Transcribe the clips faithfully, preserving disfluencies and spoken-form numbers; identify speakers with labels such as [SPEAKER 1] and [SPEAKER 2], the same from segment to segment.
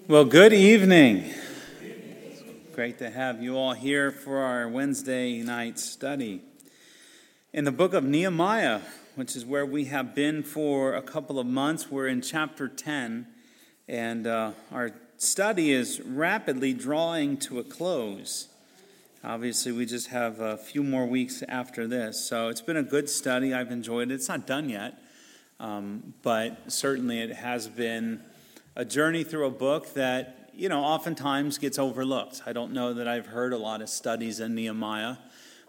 [SPEAKER 1] Well, good evening. It's great to have you all here for our Wednesday night study. In the book of Nehemiah, which is where we have been for a couple of months, we're in chapter ten, and uh, our study is rapidly drawing to a close. Obviously, we just have a few more weeks after this, so it's been a good study. I've enjoyed it. It's not done yet, um, but certainly it has been a journey through a book that, you know, oftentimes gets overlooked. I don't know that I've heard a lot of studies in Nehemiah,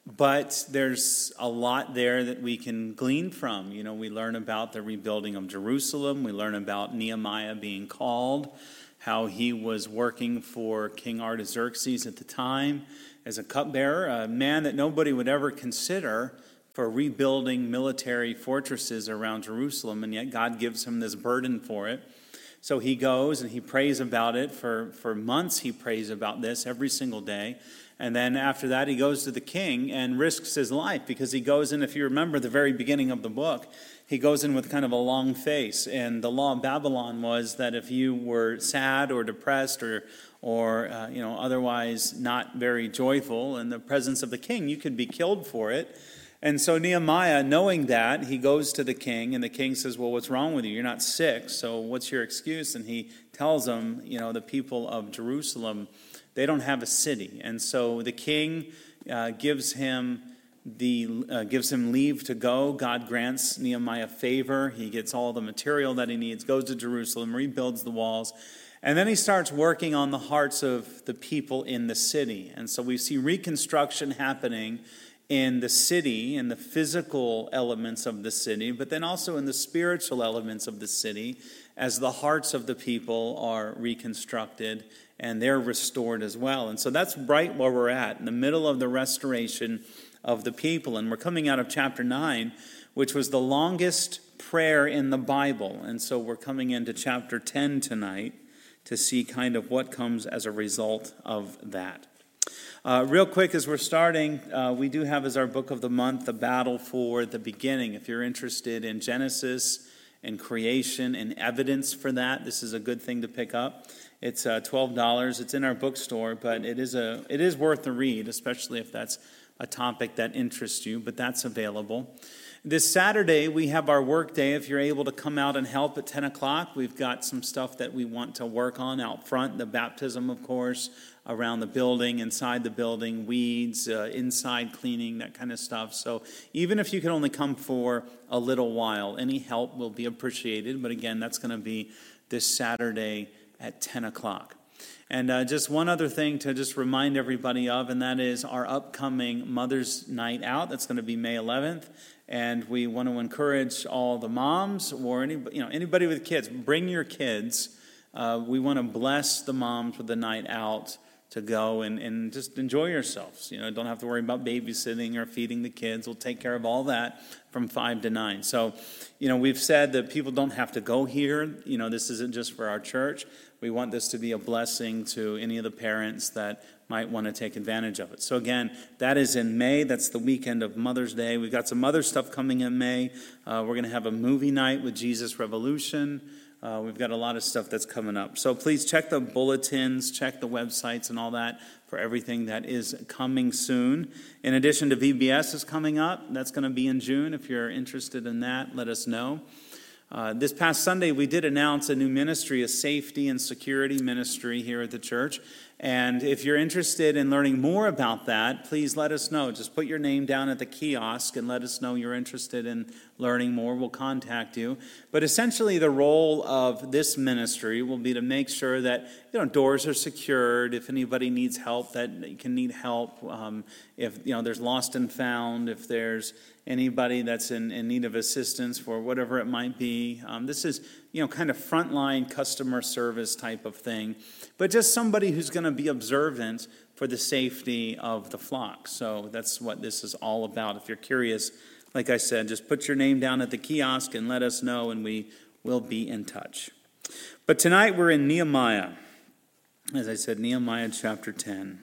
[SPEAKER 1] but there's a lot there that we can glean from. You know, we learn about the rebuilding of Jerusalem. We learn about Nehemiah being called, how he was working for King Artaxerxes at the time as a cupbearer, a man that nobody would ever consider for rebuilding military fortresses around Jerusalem, and yet God gives him this burden for it. So he goes and he prays about it. For, for months he prays about this every single day. And then after that he goes to the king and risks his life because he goes in, if you remember the very beginning of the book, he goes in with kind of a long face. And the law of Babylon was that if you were sad or depressed or, or uh, you know, otherwise not very joyful in the presence of the king, you could be killed for it. And so Nehemiah, knowing that, he goes to the king, and the king says, well, what's wrong with you? You're not sick, so what's your excuse? And he tells them, you know, the people of Jerusalem, they don't have a city. And so the king uh, gives him the uh, gives him leave to go. God grants Nehemiah favor. He gets all the material that he needs, goes to Jerusalem, rebuilds the walls. And then he starts working on the hearts of the people in the city. And so we see reconstruction happening in the city, in the physical elements of the city, but then also in the spiritual elements of the city as the hearts of the people are reconstructed and they're restored as well. And so that's right where we're at, in the middle of the restoration of the people. And we're coming out of chapter nine, which was the longest prayer in the Bible. And so we're coming into chapter ten tonight to see kind of what comes as a result of that. Uh, real quick, as we're starting, uh, we do have as our book of the month, The Battle for the Beginning. If you're interested in Genesis and creation and evidence for that, this is a good thing to pick up. It's uh, twelve dollars. It's in our bookstore, but it is a it is worth a read, especially if that's a topic that interests you, but that's available. This Saturday, we have our work day. If you're able to come out and help at ten o'clock, we've got some stuff that we want to work on out front. The baptism, of course, around the building, inside the building, weeds, uh, inside cleaning, that kind of stuff. So even if you can only come for a little while, any help will be appreciated. But again, that's going to be this Saturday at ten o'clock. And uh, just one other thing to just remind everybody of, and that is our upcoming Mother's Night Out. That's going to be May eleventh. And we want to encourage all the moms or any, you know, anybody with kids, bring your kids. Uh, we want to bless the moms with the night out to go and, and just enjoy yourselves. You know, don't have to worry about babysitting or feeding the kids. We'll take care of all that from five to nine. So, you know, we've said that people don't have to go here. You know, this isn't just for our church. We want this to be a blessing to any of the parents that might want to take advantage of it. So again, that is in May. That's the weekend of Mother's Day. We've got some other stuff coming in May. Uh, we're going to have a movie night with Jesus Revolution. Uh, we've got a lot of stuff that's coming up. So please check the bulletins, check the websites and all that for everything that is coming soon. In addition to V B S is coming up. That's going to be in June. If you're interested in that, let us know. Uh, this past Sunday, we did announce a new ministry, a safety and security ministry here at the church. And if you're interested in learning more about that, please let us know. Just put your name down at the kiosk and let us know you're interested in learning more. We'll contact you. But essentially, the role of this ministry will be to make sure that, you know, doors are secured. If anybody needs help, that you can need help. Um, if, you know, there's lost and found, if there's anybody that's in, in need of assistance for whatever it might be. Um, this is, you know, kind of frontline customer service type of thing. But just somebody who's going to be observant for the safety of the flock. So that's what this is all about. If you're curious, like I said, just put your name down at the kiosk and let us know, and we will be in touch. But tonight we're in Nehemiah. As I said, Nehemiah chapter ten.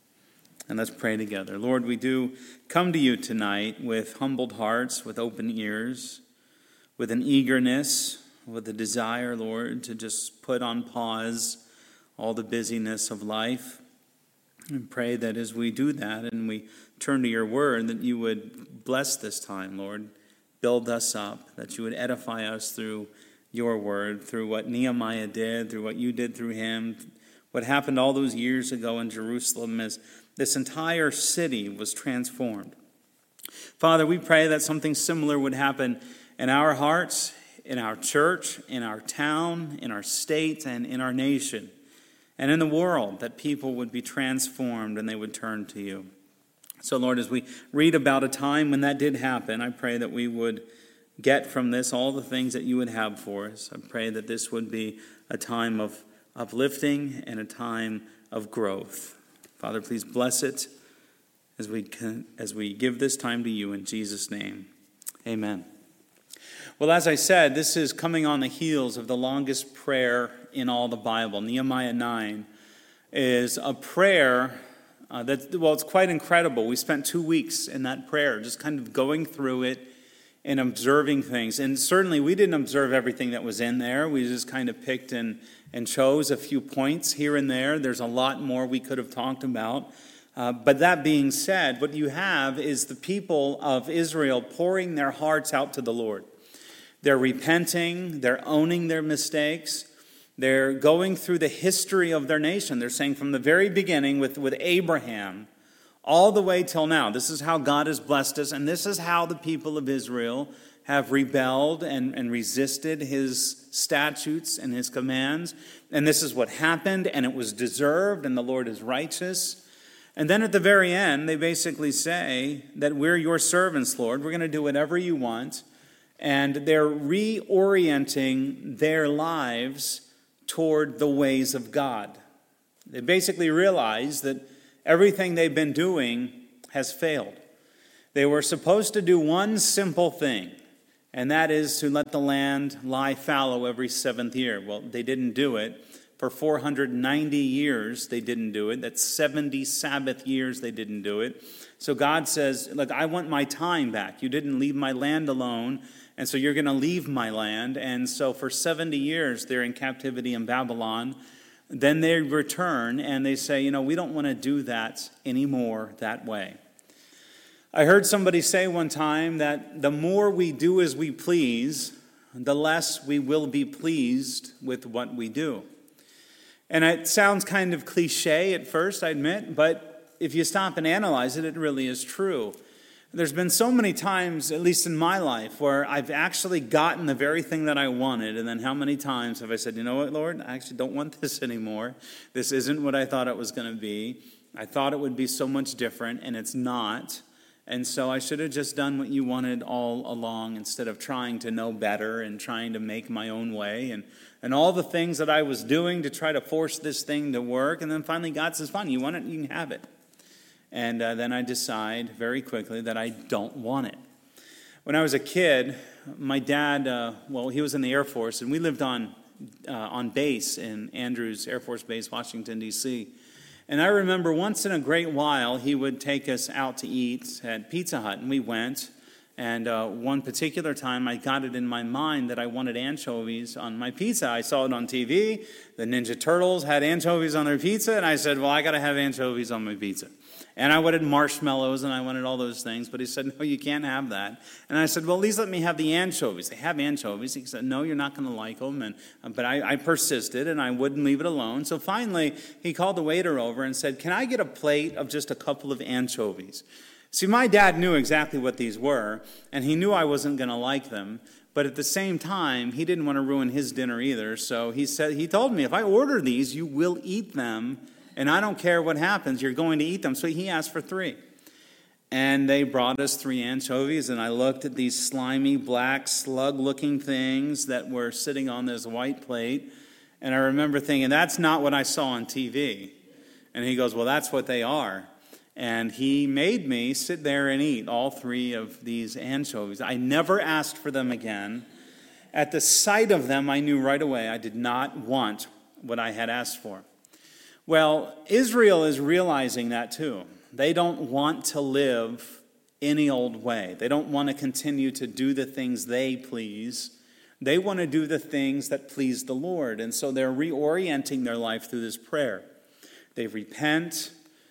[SPEAKER 1] And let's pray together. Lord, we do come to you tonight with humbled hearts, with open ears, with an eagerness, with a desire, Lord, to just put on pause all the busyness of life. And pray that as we do that and we turn to your word, that you would bless this time, Lord. Build us up, that you would edify us through your word, through what Nehemiah did, through what you did through him, what happened all those years ago in Jerusalem as this entire city was transformed. Father, we pray that something similar would happen in our hearts, in our church, in our town, in our state, and in our nation, and in the world, that people would be transformed and they would turn to you. So, Lord, as we read about a time when that did happen, I pray that we would get from this all the things that you would have for us. I pray that this would be a time of uplifting and a time of growth. Father, please bless it as we can, as we give this time to you in Jesus' name. Amen. Well, as I said, this is coming on the heels of the longest prayer in all the Bible. Nehemiah nine is a prayer uh, that, well, it's quite incredible. We spent two weeks in that prayer, just kind of going through it and observing things. And certainly we didn't observe everything that was in there. We just kind of picked and, and chose a few points here and there. There's a lot more we could have talked about. Uh, but that being said, what you have is the people of Israel pouring their hearts out to the Lord. They're repenting, they're owning their mistakes, they're going through the history of their nation. They're saying from the very beginning with, with Abraham, all the way till now, this is how God has blessed us, and this is how the people of Israel have rebelled and, and resisted his statutes and his commands. And this is what happened, and it was deserved, and the Lord is righteous. And then at the very end, they basically say that we're your servants, Lord. We're going to do whatever you want. And they're reorienting their lives toward the ways of God. They basically realize that everything they've been doing has failed. They were supposed to do one simple thing, and that is to let the land lie fallow every seventh year. Well, they didn't do it. For four hundred ninety years, they didn't do it. That's seventy Sabbath years they didn't do it. So God says, look, I want my time back. You didn't leave my land alone, and so you're going to leave my land. And so for seventy years, they're in captivity in Babylon. Then they return, and they say, you know, we don't want to do that anymore that way. I heard somebody say one time that the more we do as we please, the less we will be pleased with what we do. And it sounds kind of cliche at first, I admit, but if you stop and analyze it, it really is true. There's been so many times, at least in my life, where I've actually gotten the very thing that I wanted, and then how many times have I said, you know what, Lord, I actually don't want this anymore. This isn't what I thought it was going to be. I thought it would be so much different, and it's not. And so I should have just done what you wanted all along instead of trying to know better and trying to make my own way and, and all the things that I was doing to try to force this thing to work. And then finally God says, fine, you want it, you can have it. And uh, then I decide very quickly that I don't want it. When I was a kid, my dad, uh, well, he was in the Air Force, and we lived on uh, on base in Andrews Air Force Base, Washington, D C And I remember once in a great while, he would take us out to eat at Pizza Hut, and we went. And uh, one particular time, I got it in my mind that I wanted anchovies on my pizza. I saw it on T V. The Ninja Turtles had anchovies on their pizza, and I said, well, I got to have anchovies on my pizza. And I wanted marshmallows, and I wanted all those things. But he said, no, you can't have that. And I said, well, at least let me have the anchovies. They have anchovies. He said, no, you're not going to like them. And, but I, I persisted, and I wouldn't leave it alone. So finally, he called the waiter over and said, can I get a plate of just a couple of anchovies? See, my dad knew exactly what these were, and he knew I wasn't going to like them. But at the same time, he didn't want to ruin his dinner either. So he said, he told me, if I order these, you will eat them. And I don't care what happens, you're going to eat them. So he asked for three. And they brought us three anchovies, and I looked at these slimy, black, slug-looking things that were sitting on this white plate. And I remember thinking, that's not what I saw on T V. And he goes, well, that's what they are. And he made me sit there and eat all three of these anchovies. I never asked for them again. At the sight of them, I knew right away I did not want what I had asked for. Well, Israel is realizing that too. They don't want to live any old way. They don't want to continue to do the things they please. They want to do the things that please the Lord. And so they're reorienting their life through this prayer. They repent,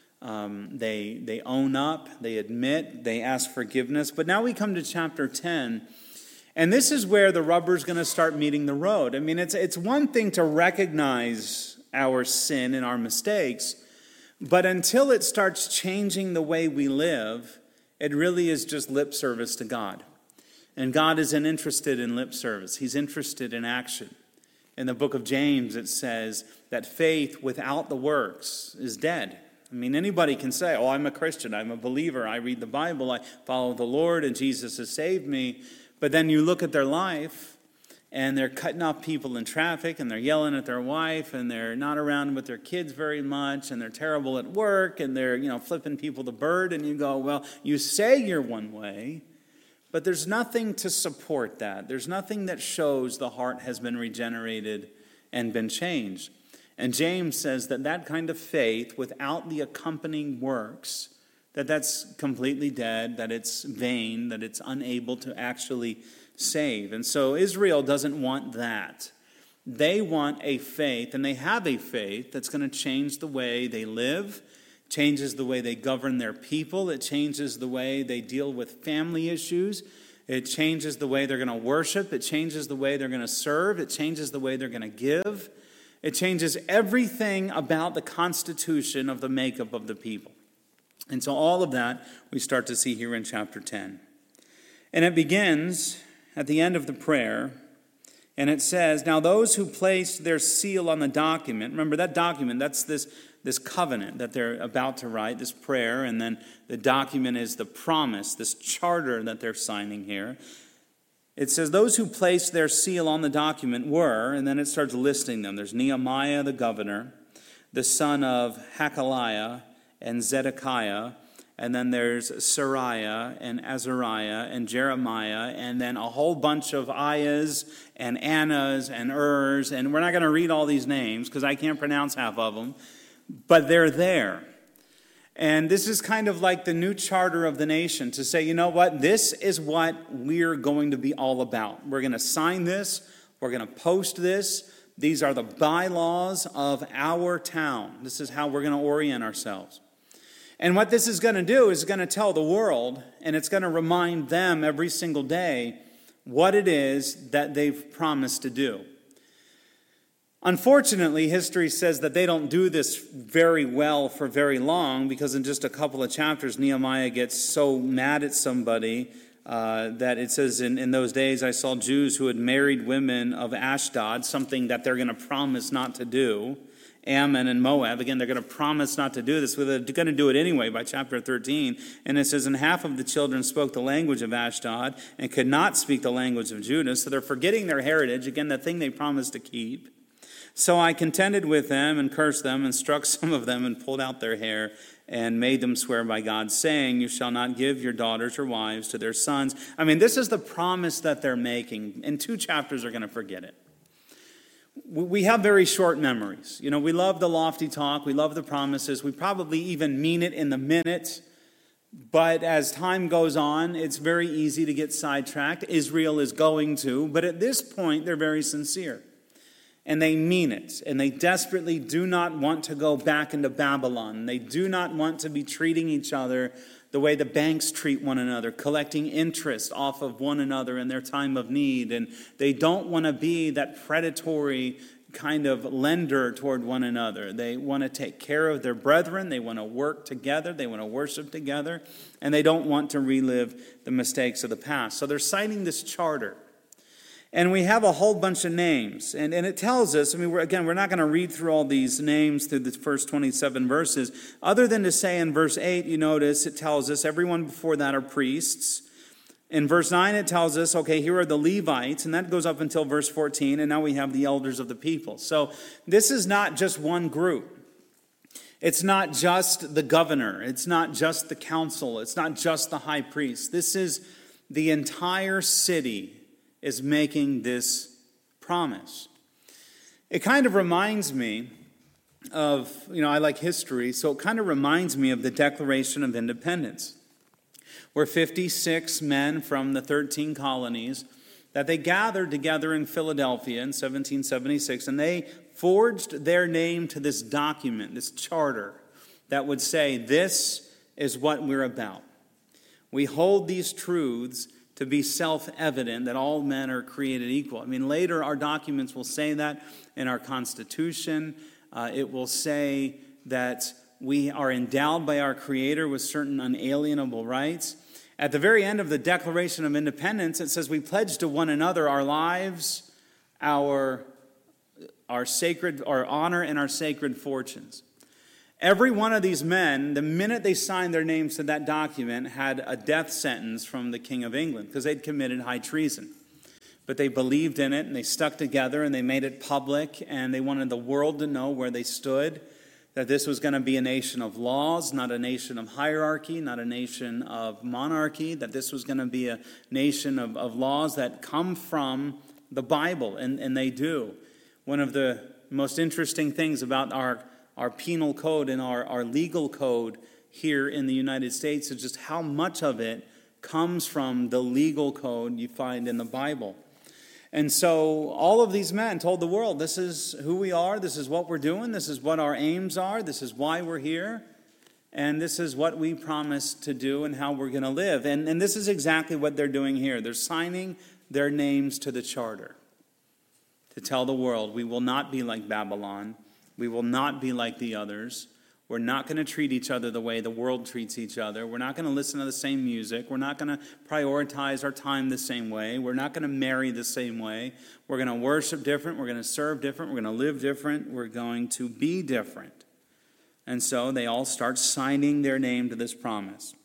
[SPEAKER 1] um, they, they own up, they admit, they ask forgiveness. But now we come to chapter ten, and this is where the rubber's going to start meeting the road. I mean, it's it's one thing to recognize our sin and our mistakes, but until it starts changing the way we live, it really is just lip service to God. And God isn't interested in lip service. He's interested in action. In the book of James, it says that faith without the works is dead. I mean, anybody can say, oh, I'm a Christian, I'm a believer, I read the Bible, I follow the Lord, and Jesus has saved me. But then you look at their life, and they're cutting off people in traffic, and they're yelling at their wife, and they're not around with their kids very much, and they're terrible at work, and they're, you know, flipping people the bird, and you go, well, you say you're one way, but there's nothing to support that. There's nothing that shows the heart has been regenerated and been changed. And James says that that kind of faith without the accompanying works, that that's completely dead, that it's vain, that it's unable to actually save. And so Israel doesn't want that. They want a faith, and they have a faith that's going to change the way they live, changes the way they govern their people, it changes the way they deal with family issues, it changes the way they're going to worship, it changes the way they're going to serve, it changes the way they're going to give. It changes everything about the constitution of the makeup of the people. And so all of that we start to see here in chapter ten. And it begins at the end of the prayer, and it says, now those who placed their seal on the document, remember that document, that's this, this covenant that they're about to write, this prayer, and then the document is the promise, this charter that they're signing here. It says those who placed their seal on the document were, and then it starts listing them. There's Nehemiah the governor, the son of Hakaliah, and Zedekiah, and then there's Sariah and Azariah and Jeremiah, and then a whole bunch of Ayahs and Annas and Ers, and we're not going to read all these names because I can't pronounce half of them, but they're there. And this is kind of like the new charter of the nation to say, you know what, this is what we're going to be all about. We're going to sign this, we're going to post this. These are the bylaws of our town. This is how we're going to orient ourselves. And what this is going to do is going to tell the world, and it's going to remind them every single day what it is that they've promised to do. Unfortunately, history says that they don't do this very well for very long, because in just a couple of chapters, Nehemiah gets so mad at somebody uh, that it says, in, in those days I saw Jews who had married women of Ashdod, something that they're going to promise not to do. Ammon and Moab, again, they're going to promise not to do this, but they're going to do it anyway by chapter thirteen. And it says, and half of the children spoke the language of Ashdod and could not speak the language of Judah. So they're forgetting their heritage, again, the thing they promised to keep. So I contended with them and cursed them and struck some of them and pulled out their hair and made them swear by God, saying, you shall not give your daughters or wives to their sons. I mean, this is the promise that they're making. In two chapters, they're going to forget it. We have very short memories. You know, we love the lofty talk. We love the promises. We probably even mean it in the minute. But as time goes on, it's very easy to get sidetracked. Israel is going to. But at this point, they're very sincere. And they mean it. And they desperately do not want to go back into Babylon. They do not want to be treating each other the way the banks treat one another, collecting interest off of one another in their time of need. And they don't want to be that predatory kind of lender toward one another. They want to take care of their brethren. They want to work together. They want to worship together. And they don't want to relive the mistakes of the past. So they're citing this charter. And we have a whole bunch of names. And, and it tells us, I mean, we're, again, we're not going to read through all these names through the first twenty-seven verses. Other than to say in verse eight, you notice, it tells us everyone before that are priests. In verse nine, it tells us, okay, here are the Levites. And that goes up until verse fourteen. And now we have the elders of the people. So this is not just one group. It's not just the governor. It's not just the council. It's not just the high priest. This is the entire city is making this promise. It kind of reminds me of, you know, I like history, so it kind of reminds me of the Declaration of Independence, where fifty-six men from the thirteen colonies that they gathered together in Philadelphia in seventeen seventy-six, and they forged their name to this document, this charter, that would say, this is what we're about. We hold these truths to be self-evident, that all men are created equal. I mean, later our documents will say that in our Constitution. Uh, it will say that we are endowed by our Creator with certain unalienable rights. At the very end of the Declaration of Independence, it says we pledge to one another our lives, our, our sacred, our honor, and our sacred fortunes. Every one of these men, the minute they signed their names to that document, had a death sentence from the King of England because they'd committed high treason. But they believed in it, and they stuck together, and they made it public, and they wanted the world to know where they stood, that this was going to be a nation of laws, not a nation of hierarchy, not a nation of monarchy, that this was going to be a nation of, of laws that come from the Bible, and, and they do. One of the most interesting things about our, our penal code and our, our legal code here in the United States is just how much of it comes from the legal code you find in the Bible. And so all of these men told the world, this is who we are, this is what we're doing, this is what our aims are, this is why we're here, and this is what we promise to do and how we're going to live. And, and this is exactly what they're doing here. They're signing their names to the charter to tell the world, we will not be like Babylon, we will not be like the others. We're not going to treat each other the way the world treats each other. We're not going to listen to the same music. We're not going to prioritize our time the same way. We're not going to marry the same way. We're going to worship different. We're going to serve different. We're going to live different. We're going to be different. And so they all start signing their name to this promise.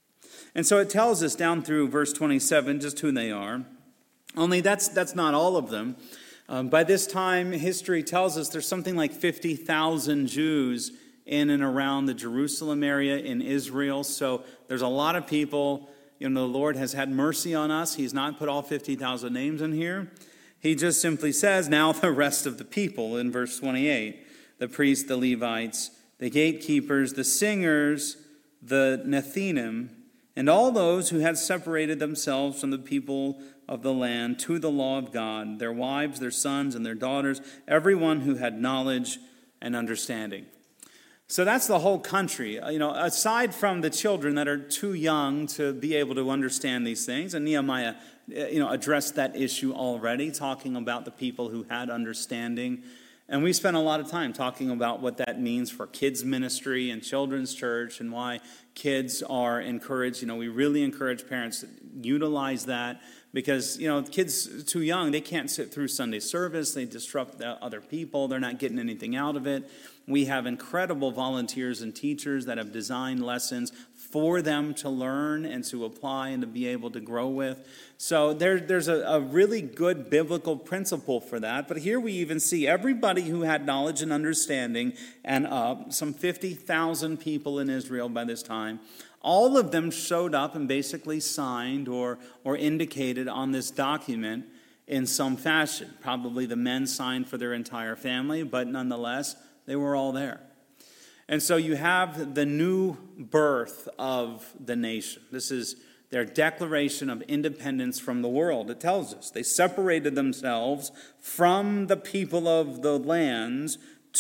[SPEAKER 1] And so it tells us down through verse twenty-seven just who they are. Only that's, that's not all of them. Um, by this time, history tells us there's something like fifty thousand Jews in and around the Jerusalem area in Israel. So there's a lot of people. You know, the Lord has had mercy on us. He's not put all fifty thousand names in here. He just simply says, now the rest of the people in verse twenty-eight. The priests, the Levites, the gatekeepers, the singers, the Nethinim, and all those who had separated themselves from the people of the land to the law of God, their wives, their sons, and their daughters, everyone who had knowledge and understanding. So that's the whole country. You know, aside from the children that are too young to be able to understand these things, and Nehemiah, you know, addressed that issue already, talking about the people who had understanding. And we spent a lot of time talking about what that means for kids ministry and children's church and why kids are encouraged. You know, we really encourage parents to utilize that because, you know, kids too young, they can't sit through Sunday service. They disrupt the other people. They're not getting anything out of it. We have incredible volunteers and teachers that have designed lessons for them to learn and to apply and to be able to grow with. So there, there's a, a really good biblical principle for that. But here we even see everybody who had knowledge and understanding and up, some fifty thousand people in Israel by this time, all of them showed up and basically signed or, or indicated on this document in some fashion. Probably the men signed for their entire family, but nonetheless, they were all there. And so you have the new birth of the nation. This is their declaration of independence from the world. It tells us they separated themselves from the people of the lands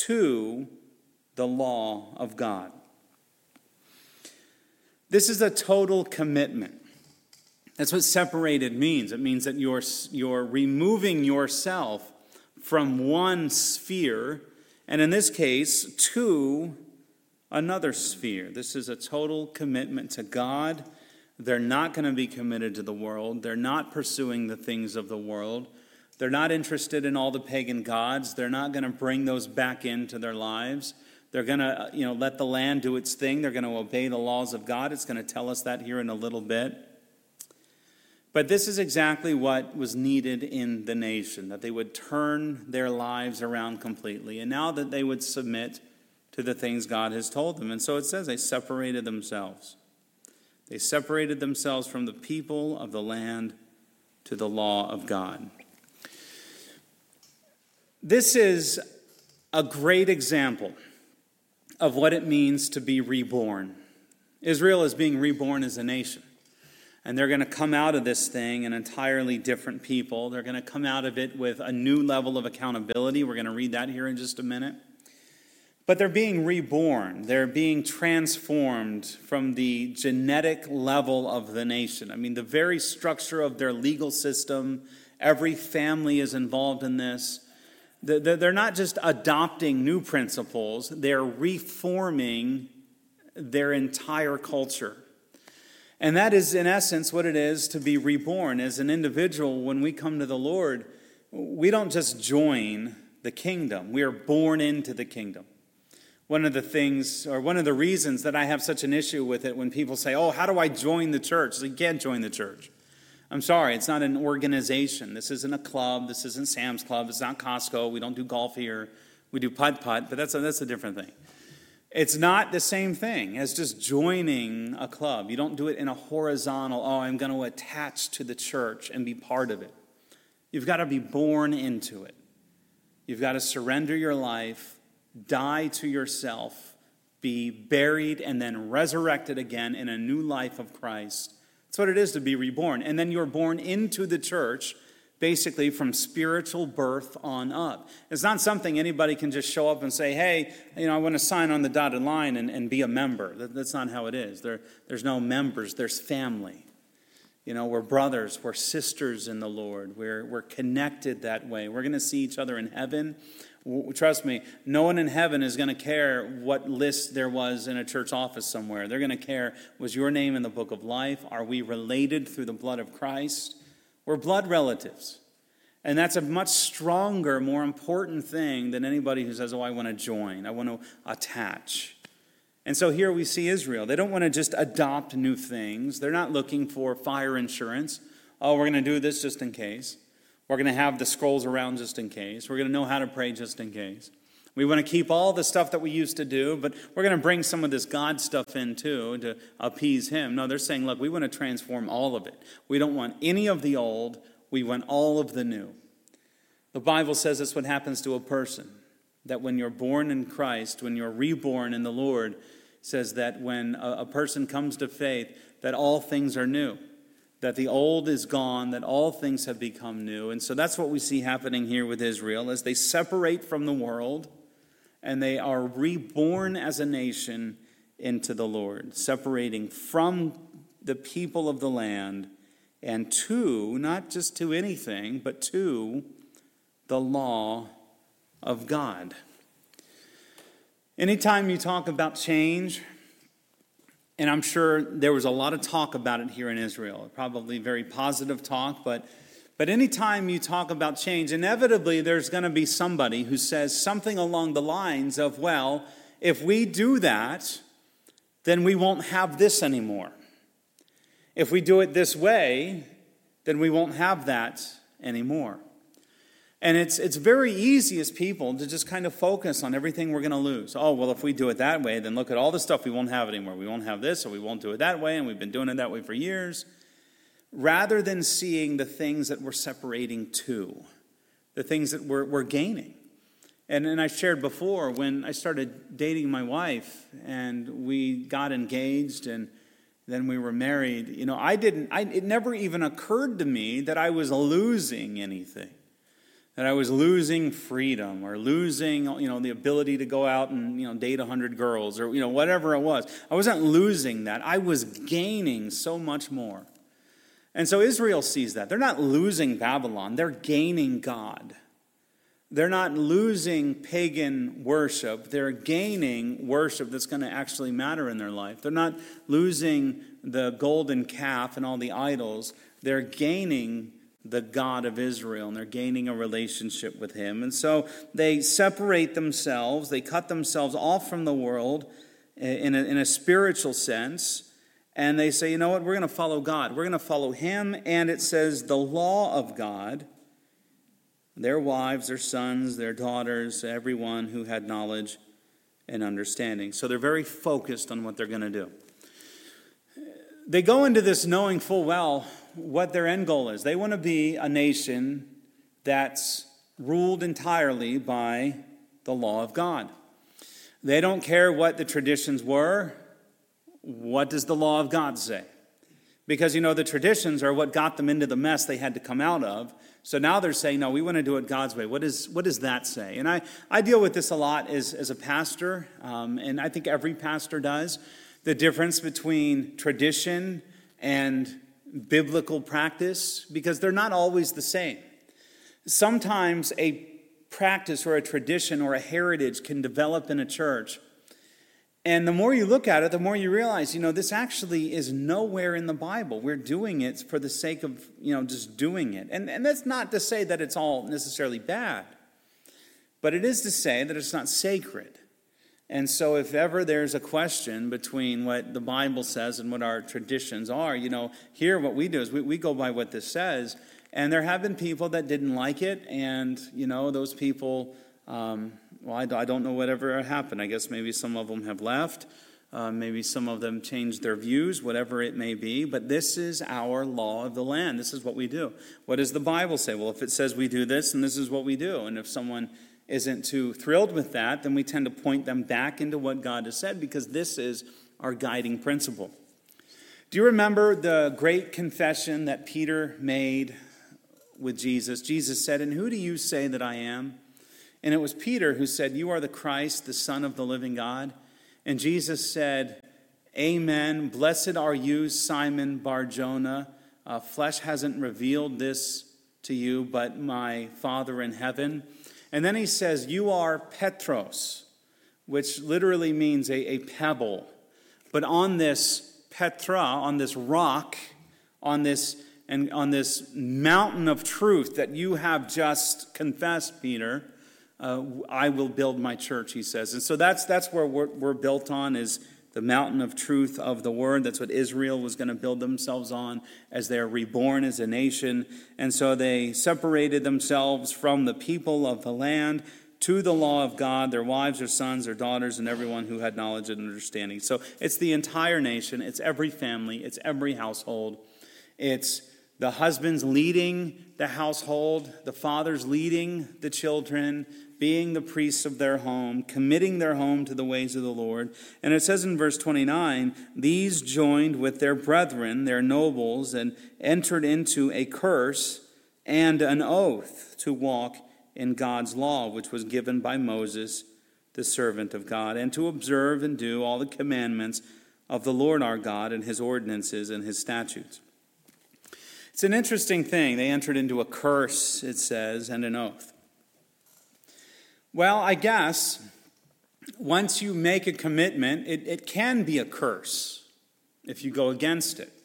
[SPEAKER 1] to the law of God. This is a total commitment. That's what separated means. It means that you're, you're removing yourself from one sphere, and in this case, to another sphere. This is a total commitment to God. They're not going to be committed to the world. They're not pursuing the things of the world. They're not interested in all the pagan gods. They're not going to bring those back into their lives. They're going to, you know, let the land do its thing. They're going to obey the laws of God. It's going to tell us that here in a little bit. But this is exactly what was needed in the nation, that they would turn their lives around completely. And now that they would submit to the things God has told them. And so it says they separated themselves. They separated themselves from the people of the land to the law of God. This is a great example of what it means to be reborn. Israel is being reborn as a nation. And they're going to come out of this thing an entirely different people. They're going to come out of it with a new level of accountability. We're going to read that here in just a minute. But they're being reborn. They're being transformed from the genetic level of the nation. I mean, the very structure of their legal system, every family is involved in this. They're not just adopting new principles, they're reforming their entire culture. And that is, in essence, what it is to be reborn. As an individual, when we come to the Lord, we don't just join the kingdom. We are born into the kingdom. One of the things, or one of the reasons that I have such an issue with it when people say, oh, how do I join the church? You can't join the church. I'm sorry, it's not an organization. This isn't a club. This isn't Sam's Club. It's not Costco. We don't do golf here. We do putt-putt, but that's a, that's a different thing. It's not the same thing as just joining a club. You don't do it in a horizontal, oh, I'm going to attach to the church and be part of it. You've got to be born into it. You've got to surrender your life, die to yourself, be buried, and then resurrected again in a new life of Christ. That's what it is to be reborn. And then you're born into the church, basically from spiritual birth on up. It's not something anybody can just show up and say, hey, you know, I want to sign on the dotted line and, and be a member. That, that's not how it is. There, there's no members. There's family. You know, we're brothers. We're sisters in the Lord. We're, we're connected that way. We're going to see each other in heaven. Trust me, no one in heaven is going to care what list there was in a church office somewhere. They're going to care, was your name in the book of life? Are we related through the blood of Christ? We're blood relatives. And that's a much stronger, more important thing than anybody who says, oh, I want to join. I want to attach. And so here we see Israel. They don't want to just adopt new things. They're not looking for fire insurance. Oh, we're going to do this just in case. We're going to have the scrolls around just in case. We're going to know how to pray just in case. We want to keep all the stuff that we used to do, but we're going to bring some of this God stuff in too to appease him. No, they're saying, look, we want to transform all of it. We don't want any of the old. We want all of the new. The Bible says that's what happens to a person, that when you're born in Christ, when you're reborn in the Lord, it says that when a, a person comes to faith, that all things are new, that the old is gone, that all things have become new. And so that's what we see happening here with Israel as they separate from the world and they are reborn as a nation into the Lord, separating from the people of the land and to, not just to anything, but to the law of God. Anytime you talk about change, and I'm sure there was a lot of talk about it here in Israel, probably very positive talk, but But anytime you talk about change, inevitably there's going to be somebody who says something along the lines of, well, if we do that, then we won't have this anymore. If we do it this way, then we won't have that anymore. And it's it's very easy as people to just kind of focus on everything we're going to lose. Oh, well, if we do it that way, then look at all the stuff we won't have anymore. We won't have this, or we won't do it that way, and we've been doing it that way for years. Rather than seeing the things that we're separating to, the things that we're, we're gaining. And, and I shared before, when I started dating my wife and we got engaged and then we were married, you know, I didn't, I, it never even occurred to me that I was losing anything. That I was losing freedom or losing, you know, the ability to go out and, you know, date a hundred girls or, you know, whatever it was. I wasn't losing that. I was gaining so much more. And so Israel sees that. They're not losing Babylon. They're gaining God. They're not losing pagan worship. They're gaining worship that's going to actually matter in their life. They're not losing the golden calf and all the idols. They're gaining the God of Israel, and they're gaining a relationship with him. And so they separate themselves. They cut themselves off from the world in a, in a spiritual sense. And they say, you know what, we're going to follow God. We're going to follow him. And it says the law of God, their wives, their sons, their daughters, everyone who had knowledge and understanding. So they're very focused on what they're going to do. They go into this knowing full well what their end goal is. They want to be a nation that's ruled entirely by the law of God. They don't care what the traditions were. What does the law of God say? Because, you know, the traditions are what got them into the mess they had to come out of. So now they're saying, no, we want to do it God's way. What is what does that say? And I, I deal with this a lot as, as a pastor, um, and I think every pastor does. The difference between tradition and biblical practice, because they're not always the same. Sometimes a practice or a tradition or a heritage can develop in a church. And the more you look at it, the more you realize, you know, this actually is nowhere in the Bible. We're doing it for the sake of, you know, just doing it. And, and that's not to say that it's all necessarily bad. But it is to say that it's not sacred. And so if ever there's a question between what the Bible says and what our traditions are, you know, here what we do is we, we go by what this says. And there have been people that didn't like it. And, you know, those people... Um, well, I, I don't know whatever happened. I guess maybe some of them have left. Uh, maybe some of them changed their views, whatever it may be. But this is our law of the land. This is what we do. What does the Bible say? Well, if it says we do this, then this is what we do. And if someone isn't too thrilled with that, then we tend to point them back into what God has said, because this is our guiding principle. Do you remember the great confession that Peter made with Jesus? Jesus said, "And who do you say that I am?" And it was Peter who said, "You are the Christ, the Son of the living God." And Jesus said, "Amen. Blessed are you, Simon Bar-Jonah. Uh, flesh hasn't revealed this to you, but my Father in heaven." And then he says, "You are Petros," which literally means a, a pebble. But on this Petra, on this rock, on this and on this mountain of truth that you have just confessed, Peter, Uh, I will build my church, he says. And so that's that's where we're, we're built on, is the mountain of truth of the word. That's what Israel was going to build themselves on as they're reborn as a nation. And so they separated themselves from the people of the land to the law of God, their wives, their sons, their daughters, and everyone who had knowledge and understanding. So it's the entire nation. It's every family. It's every household. It's the husbands leading the household, the fathers leading the children, being the priests of their home, committing their home to the ways of the Lord. And it says in verse twenty-nine, "These joined with their brethren, their nobles, and entered into a curse and an oath to walk in God's law, which was given by Moses, the servant of God, and to observe and do all the commandments of the Lord our God and his ordinances and his statutes." It's an interesting thing. They entered into a curse, it says, and an oath. Well, I guess once you make a commitment, it, it can be a curse if you go against it.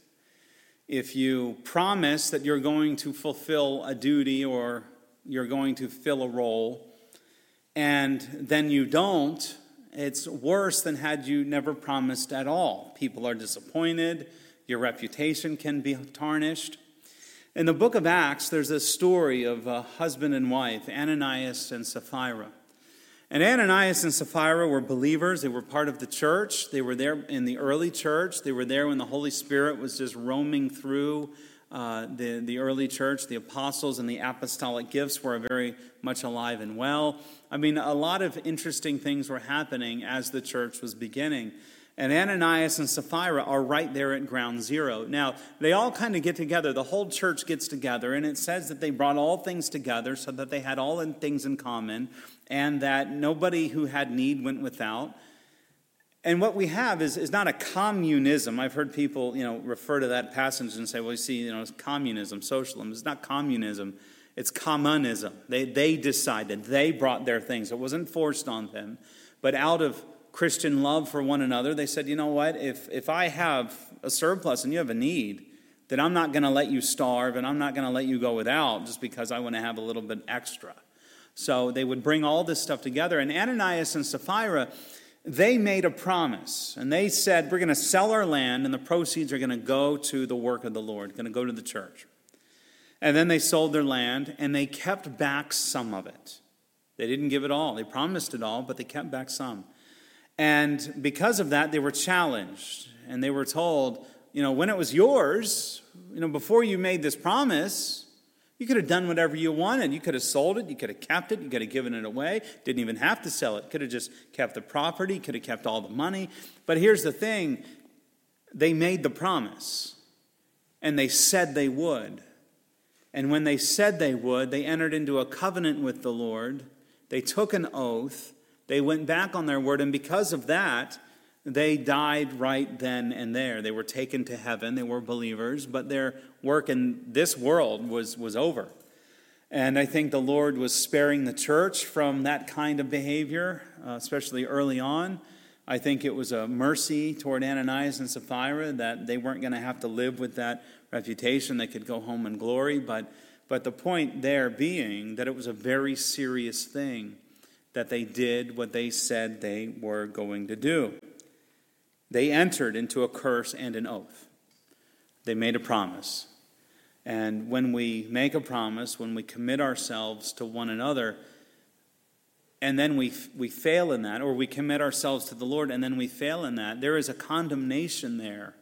[SPEAKER 1] If you promise that you're going to fulfill a duty or you're going to fill a role, and then you don't, it's worse than had you never promised at all. People are disappointed. Your reputation can be tarnished. In the book of Acts, there's a story of a husband and wife, Ananias and Sapphira. And Ananias and Sapphira were believers. They were part of the church. They were there in the early church. They were there when the Holy Spirit was just roaming through uh, the, the early church. The apostles and the apostolic gifts were very much alive and well. I mean, a lot of interesting things were happening as the church was beginning. And Ananias and Sapphira are right there at ground zero. Now, they all kind of get together. The whole church gets together, and it says that they brought all things together so that they had all things in common, and that nobody who had need went without. And what we have is, is not a communism. I've heard people, you know, refer to that passage and say, well, you see, you know, it's communism, socialism. It's not communism. It's communism. They, they decided. They brought their things. It wasn't forced on them, but out of Christian love for one another, they said, you know what, if if I have a surplus and you have a need, then I'm not going to let you starve and I'm not going to let you go without just because I want to have a little bit extra. So they would bring all this stuff together. And Ananias and Sapphira, they made a promise. And they said, we're going to sell our land and the proceeds are going to go to the work of the Lord, going to go to the church. And then they sold their land and they kept back some of it. They didn't give it all. They promised it all, but they kept back some. And because of that, they were challenged. And they were told, you know, when it was yours, you know, before you made this promise, you could have done whatever you wanted. You could have sold it. You could have kept it. You could have given it away. Didn't even have to sell it. Could have just kept the property. Could have kept all the money. But here's the thing. They made the promise. and they said they would. And when they said they would, they entered into a covenant with the Lord. They took an oath. They went back on their word, and because of that, they died right then and there. They were taken to heaven. They were believers, but their work in this world was, was over. And I think the Lord was sparing the church from that kind of behavior, uh, especially early on. I think it was a mercy toward Ananias and Sapphira that they weren't going to have to live with that reputation. They could go home in glory. But, but the point there being that it was a very serious thing that they did what they said they were going to do. They entered into a curse and an oath. They made a promise. And when we make a promise, when we commit ourselves to one another, and then we we fail in that, or we commit ourselves to the Lord and then we fail in that, there is a condemnation there.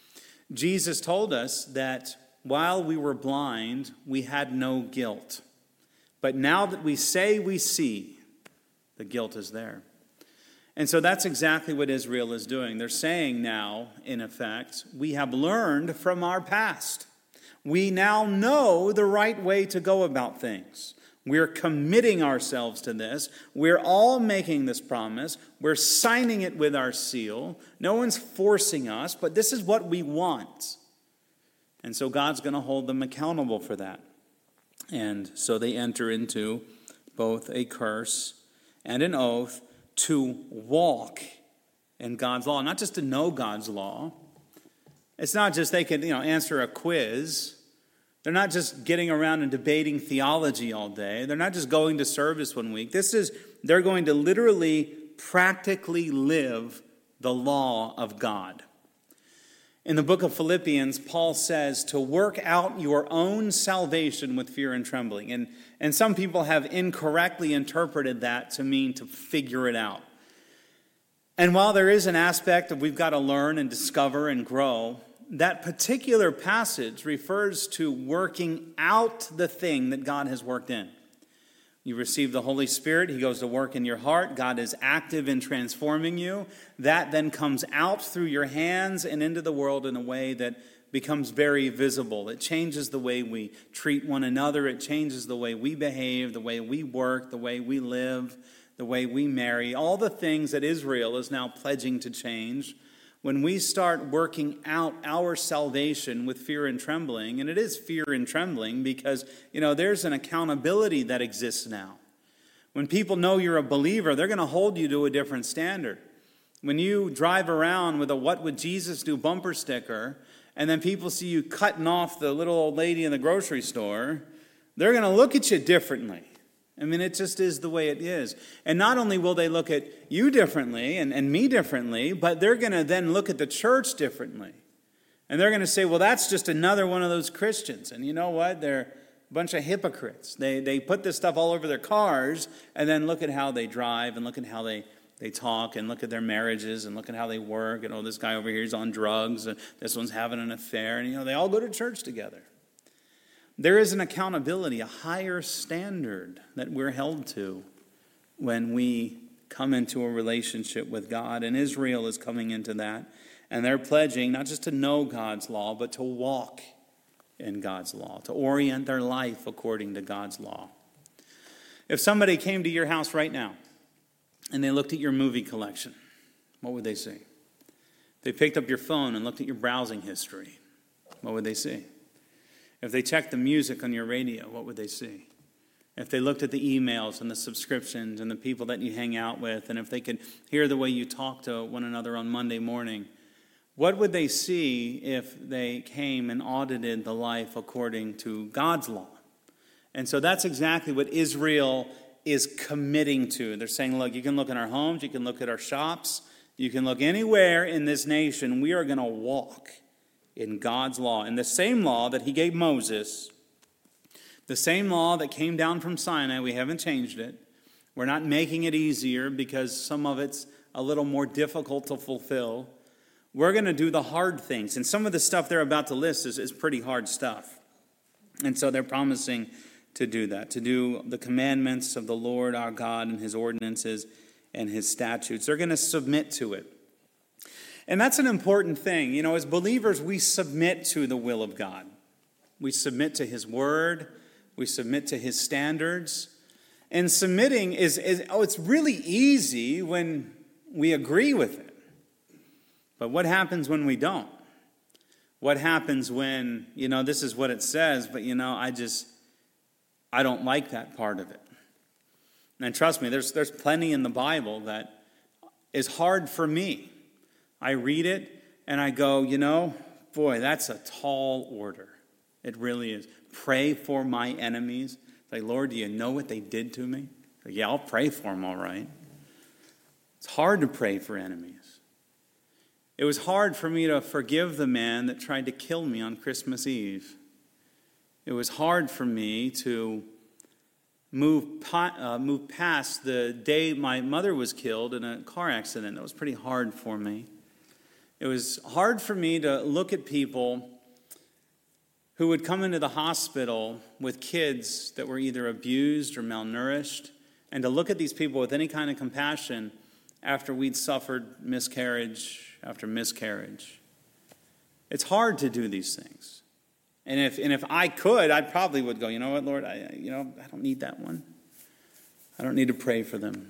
[SPEAKER 1] Jesus told us that while we were blind, we had no guilt. But now that we say we see, the guilt is there. And so that's exactly what Israel is doing. They're saying now, in effect, we have learned from our past. We now know the right way to go about things. We're committing ourselves to this. We're all making this promise. We're signing it with our seal. No one's forcing us, but this is what we want. And so God's going to hold them accountable for that. And so they enter into both a curse and an oath to walk in God's law. Not just to know God's law. It's not just they can, you know, answer a quiz. They're not just getting around and debating theology all day. They're not just going to service one week. This is, they're going to literally, practically live the law of God. In the book of Philippians, Paul says to work out your own salvation with fear and trembling. And, and some people have incorrectly interpreted that to mean to figure it out. And while there is an aspect of we've got to learn and discover and grow, that particular passage refers to working out the thing that God has worked in. You receive the Holy Spirit. He goes to work in your heart. God is active in transforming you. That then comes out through your hands and into the world in a way that becomes very visible. It changes the way we treat one another. It changes the way we behave, the way we work, the way we live, the way we marry. All the things that Israel is now pledging to change. When we start working out our salvation with fear and trembling, and it is fear and trembling because, you know, there's an accountability that exists now. When people know you're a believer, they're going to hold you to a different standard. When you drive around with a "What would Jesus do" bumper sticker, and then people see you cutting off the little old lady in the grocery store, they're going to look at you differently. I mean, it just is the way it is. And not only will they look at you differently and, and me differently, but they're going to then look at the church differently. And they're going to say, well, that's just another one of those Christians. And you know what? They're a bunch of hypocrites. They they put this stuff all over their cars, and then look at how they drive, and look at how they, they talk, and look at their marriages, and look at how they work. And, oh, this guy over here is on drugs, and this one's having an affair. And, you know, they all go to church together. There is an accountability, a higher standard that we're held to when we come into a relationship with God. And Israel is coming into that. And they're pledging not just to know God's law, but to walk in God's law, to orient their life according to God's law. If somebody came to your house right now and they looked at your movie collection, what would they see? If they picked up your phone and looked at your browsing history, what would they see? If they checked the music on your radio, what would they see? If they looked at the emails and the subscriptions and the people that you hang out with, and if they could hear the way you talk to one another on Monday morning, what would they see if they came and audited the life according to God's law? And so that's exactly what Israel is committing to. They're saying, look, you can look in our homes, you can look at our shops, you can look anywhere in this nation. We are going to walk in God's law, in the same law that he gave Moses, the same law that came down from Sinai. We haven't changed it. We're not making it easier because some of it's a little more difficult to fulfill. We're going to do the hard things. And some of the stuff they're about to list is, is pretty hard stuff. And so they're promising to do that, to do the commandments of the Lord our God and his ordinances and his statutes. They're going to submit to it. And that's an important thing. You know, as believers, we submit to the will of God. We submit to his word. We submit to his standards. And submitting is, is oh, it's really easy when we agree with it. But what happens when we don't? What happens when, you know, this is what it says, but, you know, I just, I don't like that part of it. And trust me, there's there's plenty in the Bible that is hard for me. I read it and I go, you know, boy, that's a tall order. It really is. Pray for my enemies. Like, Lord, do you know what they did to me? Like, yeah, I'll pray for them, all right. It's hard to pray for enemies. It was hard for me to forgive the man that tried to kill me on Christmas Eve. It was hard for me to move pa- uh, move past the day my mother was killed in a car accident. That was pretty hard for me. It was hard for me to look at people who would come into the hospital with kids that were either abused or malnourished, and to look at these people with any kind of compassion after we'd suffered miscarriage after miscarriage. It's hard to do these things. And if and if I could, I probably would go, you know what, Lord, I you know, I don't need that one. I don't need to pray for them.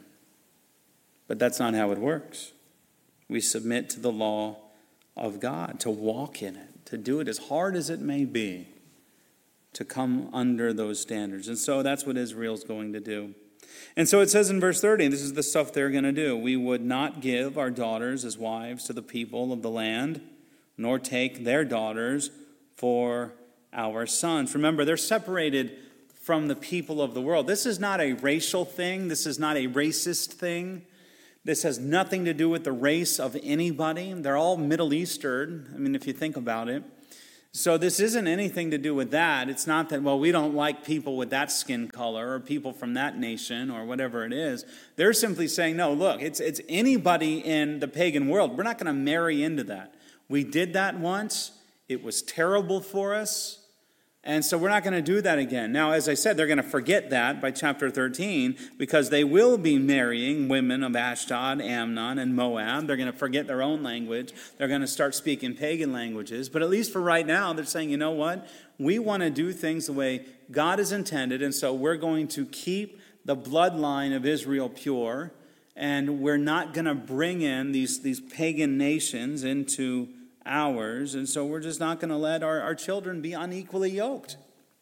[SPEAKER 1] But that's not how it works. We submit to the law of God, to walk in it, to do it as hard as it may be, to come under those standards. And so that's what Israel's going to do. And so it says in verse thirty, this is the stuff they're going to do. We would not give our daughters as wives to the people of the land, nor take their daughters for our sons. Remember, they're separated from the people of the world. This is not a racial thing. This is not a racist thing. This has nothing to do with the race of anybody. They're all Middle Eastern, I mean, if you think about it. So this isn't anything to do with that. It's not that, well, we don't like people with that skin color or people from that nation or whatever it is. They're simply saying, no, look, it's it's anybody in the pagan world. We're not going to marry into that. We did that once. It was terrible for us. And so we're not going to do that again. Now, as I said, they're going to forget that by chapter thirteen because they will be marrying women of Ashdod, Ammon, and Moab. They're going to forget their own language. They're going to start speaking pagan languages. But at least for right now, they're saying, you know what? We want to do things the way God has intended, and so we're going to keep the bloodline of Israel pure, and we're not going to bring in these, these pagan nations into ours, and so we're just not going to let our, our children be unequally yoked.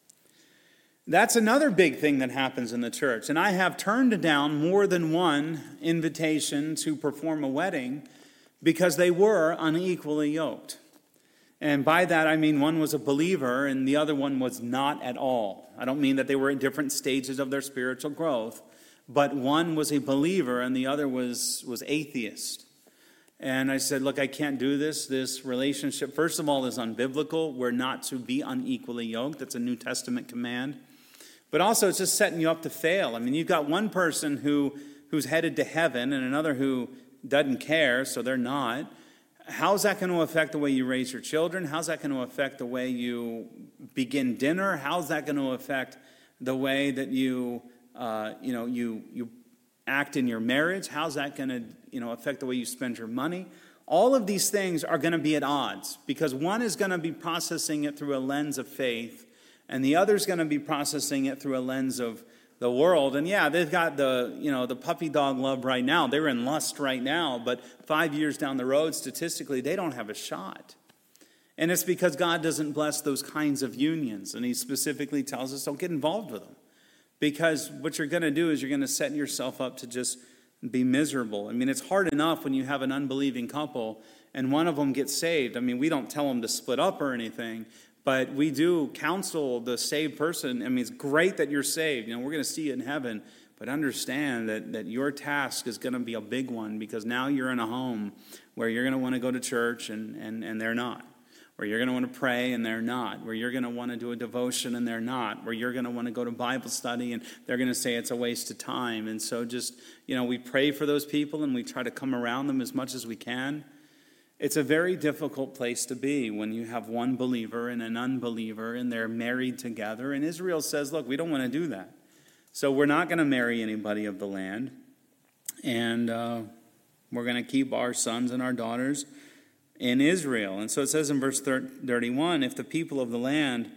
[SPEAKER 1] That's another big thing that happens in the church. And I have turned down more than one invitation to perform a wedding because they were unequally yoked. And by that I mean one was a believer and the other one was not at all. I don't mean that they were in different stages of their spiritual growth, but one was a believer and the other was, was atheist. And I said, look, I can't do this. This relationship, first of all, is unbiblical. We're not to be unequally yoked. That's a New Testament command. But also, it's just setting you up to fail. I mean, you've got one person who who's headed to heaven and another who doesn't care, so they're not. How's that going to affect the way you raise your children? How's that going to affect the way you begin dinner? How's that going to affect the way that you, uh, you know, you you act in your marriage? How's that going to, you know, affect the way you spend your money? All of these things are going to be at odds because one is going to be processing it through a lens of faith and the other is going to be processing it through a lens of the world. And yeah, they've got the, you know, the puppy dog love right now. They're in lust right now, but five years down the road, statistically, they don't have a shot. And it's because God doesn't bless those kinds of unions. And he specifically tells us, don't get involved with them. Because what you're going to do is you're going to set yourself up to just be miserable. I mean, it's hard enough when you have an unbelieving couple and one of them gets saved. I mean, we don't tell them to split up or anything, but we do counsel the saved person. I mean, it's great that you're saved. You know, we're going to see you in heaven, but understand that, that your task is going to be a big one because now you're in a home where you're going to want to go to church and, and, and they're not. Where you're going to want to pray and they're not, where you're going to want to do a devotion and they're not, where you're going to want to go to Bible study and they're going to say it's a waste of time. And so just, you know, we pray for those people and we try to come around them as much as we can. It's a very difficult place to be when you have one believer and an unbeliever and they're married together. And Israel says, look, we don't want to do that. So we're not going to marry anybody of the land. And uh, we're going to keep our sons and our daughters in Israel. And so it says in verse thirty-one, if the people of the land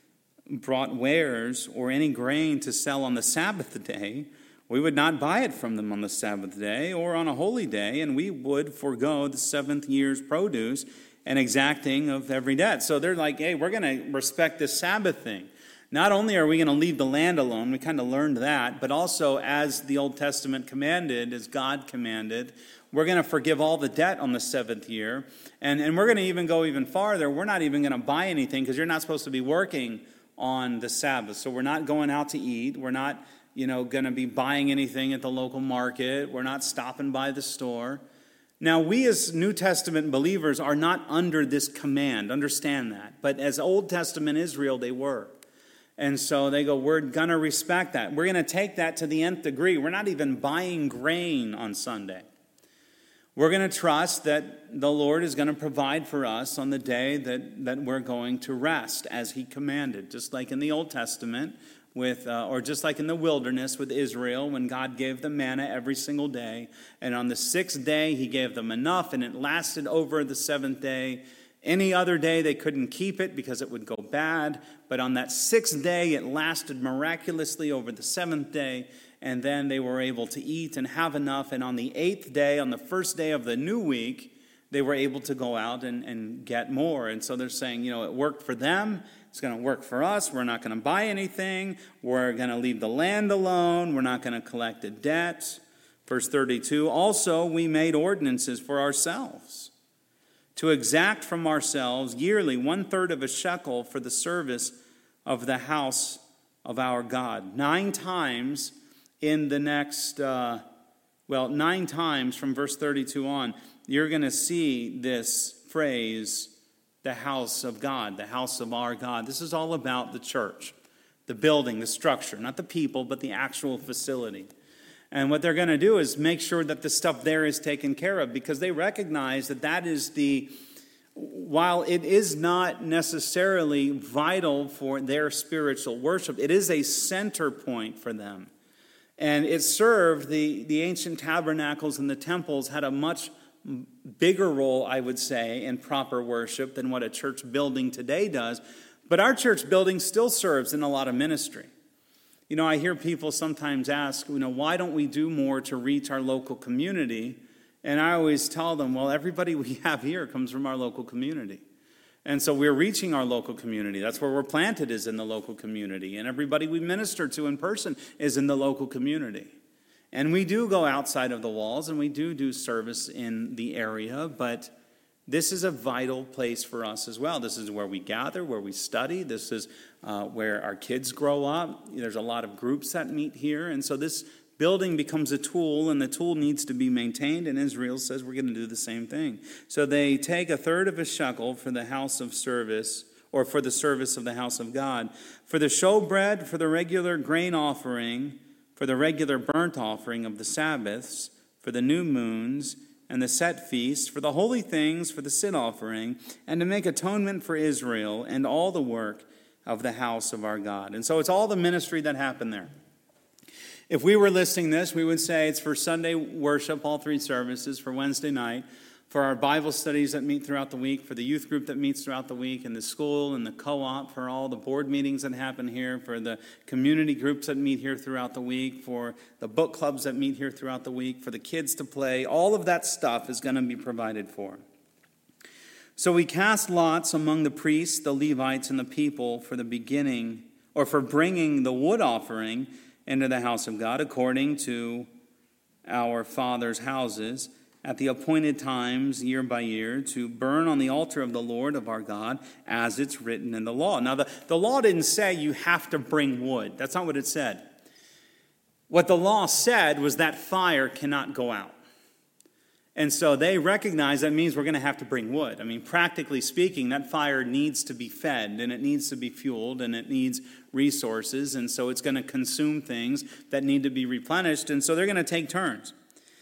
[SPEAKER 1] brought wares or any grain to sell on the Sabbath day, we would not buy it from them on the Sabbath day or on a holy day, and we would forego the seventh year's produce and exacting of every debt. So they're like, hey, we're going to respect this Sabbath thing. Not only are we going to leave the land alone, we kind of learned that, but also as the Old Testament commanded, as God commanded, we're going to forgive all the debt on the seventh year. And, and we're going to even go even farther. We're not even going to buy anything because you're not supposed to be working on the Sabbath. So we're not going out to eat. We're not, you know, going to be buying anything at the local market. We're not stopping by the store. Now, we as New Testament believers are not under this command. Understand that. But as Old Testament Israel, they were. And so they go, we're going to respect that. We're going to take that to the nth degree. We're not even buying grain on Sunday. We're going to trust that the Lord is going to provide for us on the day that, that we're going to rest as he commanded. Just like in the Old Testament, with uh, or just like in the wilderness with Israel when God gave them manna every single day. And on the sixth day, he gave them enough, and it lasted over the seventh day. Any other day, they couldn't keep it because it would go bad. But on that sixth day, it lasted miraculously over the seventh day. And then they were able to eat and have enough. And on the eighth day, on the first day of the new week, they were able to go out and, and get more. And so they're saying, you know, it worked for them. It's going to work for us. We're not going to buy anything. We're going to leave the land alone. We're not going to collect a debt. Verse thirty-two, also we made ordinances for ourselves, to exact from ourselves yearly one-third of a shekel for the service of the house of our God. Nine times in the next, uh, well, nine times from verse thirty-two on, you're going to see this phrase, the house of God, the house of our God. This is all about the church, the building, the structure, not the people, but the actual facility. And what they're going to do is make sure that the stuff there is taken care of, because they recognize that that is the, while it is not necessarily vital for their spiritual worship, it is a center point for them. And it served, the, the ancient tabernacles and the temples had a much bigger role, I would say, in proper worship than what a church building today does. But our church building still serves in a lot of ministry. You know, I hear people sometimes ask, you know, why don't we do more to reach our local community? And I always tell them, well, everybody we have here comes from our local community. And so we're reaching our local community. That's where we're planted, is in the local community. And everybody we minister to in person is in the local community. And we do go outside of the walls, and we do do service in the area, but this is a vital place for us as well. This is where we gather, where we study. This is uh, where our kids grow up. There's a lot of groups that meet here. And so this building becomes a tool, and the tool needs to be maintained. And Israel says we're going to do the same thing. So they take a third of a shekel for the house of service, or for the service of the house of God. For the showbread, for the regular grain offering, for the regular burnt offering of the Sabbaths, for the new moons, and the set feast, for the holy things, for the sin offering, and to make atonement for Israel, and all the work of the house of our God. And so it's all the ministry that happened there. If we were listing this, we would say it's for Sunday worship, all three services, for Wednesday night, for our Bible studies that meet throughout the week, for the youth group that meets throughout the week, and the school and the co-op, for all the board meetings that happen here, for the community groups that meet here throughout the week, for the book clubs that meet here throughout the week, for the kids to play. All of that stuff is going to be provided for. So we cast lots among the priests, the Levites, and the people for the beginning, or for bringing the wood offering into the house of God, according to our fathers' houses, at the appointed times, year by year, to burn on the altar of the Lord of our God, as it's written in the law. Now, the, the law didn't say you have to bring wood. That's not what it said. What the law said was that fire cannot go out. And so they recognize that means we're going to have to bring wood. I mean, practically speaking, that fire needs to be fed, and it needs to be fueled, and it needs resources. And so it's going to consume things that need to be replenished. And so they're going to take turns.